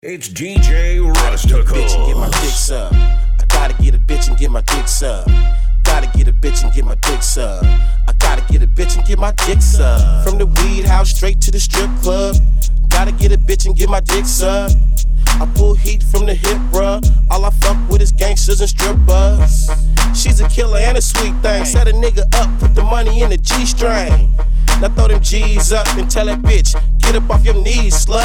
It's DJ Bitch and get my dick sucked. I gotta get a bitch and get my dick sucked. Gotta get a bitch and get my dick sucked. I gotta get a bitch and get my dick sucked. From the weed house straight to the strip club. Gotta get a bitch and get my dick sucked. I pull heat from the hip, bruh. All I fuck with is gangsters and strippers. She's a killer and a sweet thing. Set a nigga up, put the money in the G-string. Now throw them G's up and tell that bitch, get up off your knees, slut.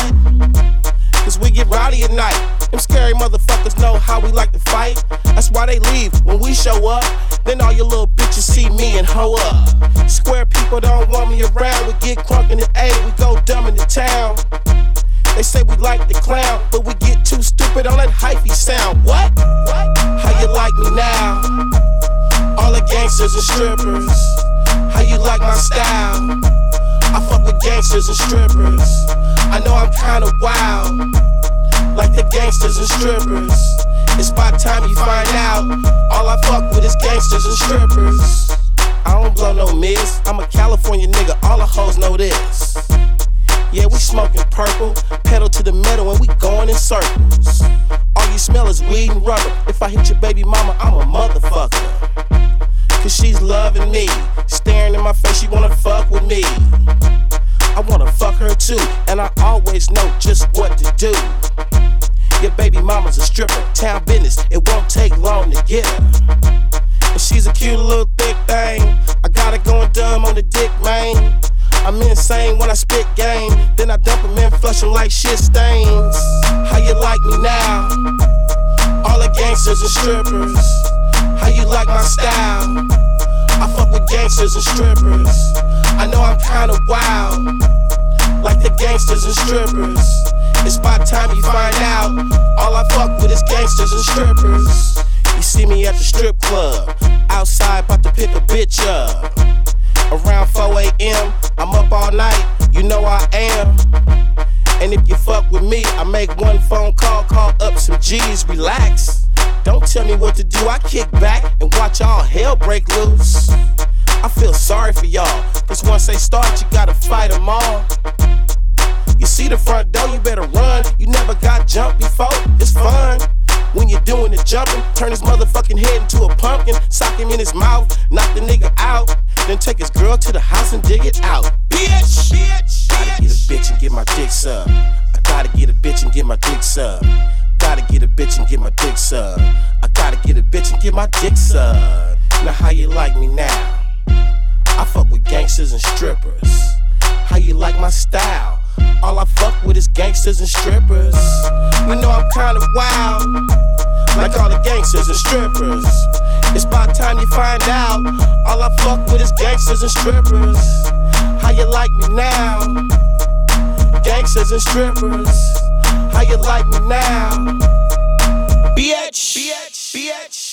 Cause we get rowdy at night. Them scary motherfuckers know how we like to fight. That's why they leave when we show up. Then all your little bitches see me and hoe up. Square people don't want me around. We get crunk in the A, we go dumb in the town. They say we like the clown, but we get too stupid on that hyphy sound. What? How you like me now? All the gangsters and strippers. How you like my style? I fuck with gangsters and strippers. I know I'm kinda wild, like the gangsters and strippers. It's about time you find out. All I fuck with is gangsters and strippers. I don't blow no miss. I'm a California nigga, all the hoes know this. Yeah, we smoking purple, pedal to the metal and we going in circles. All you smell is weed and rubber. If I hit your baby mama, I'm a motherfucker. Cause she's loving me, staring in my face, she wanna fuck with me. I wanna fuck her too, and I always know just what to do. Your baby mama's a stripper, town business, it won't take long to get her. And she's a cute little thick thing, I got her going dumb on the dick, man. I'm insane when I spit game, then I dump them in, flush them like shit stains. How you like me now? All the gangsters and strippers. How you like my style? I fuck with gangsters and strippers. I know I'm kinda wild, like the gangsters and strippers. It's about time you find out. All I fuck with is gangsters and strippers. You see me at the strip club, outside about to pick a bitch up. Around 4 a.m., I'm up all night, you know I am. And if you fuck with me, I make one phone call up some G's, relax. Don't tell me what to do, I kick back and watch all hell break loose. I feel sorry for y'all, cause once they start, you gotta fight them all. You see the front door, you better run. You never got jumped before, it's fun. When you're doing the jumping, turn his motherfucking head into a pumpkin, sock him in his mouth, knock the nigga out, then take his girl to the house and dig it out. Bitch! Gotta get a bitch and get my dick sucked. I gotta get a bitch and get my dick sucked. Gotta get a bitch and get my dick sucked. I gotta get a bitch and get my dick sucked. Now how you like me now? I fuck with gangsters and strippers. How you like my style? All I fuck with is gangsters and strippers. I know I'm kinda wild, like all the gangsters and strippers. It's about time you find out. All I fuck with is gangsters and strippers. How you like me now? Gangsters and strippers. How you like me now? Bitch.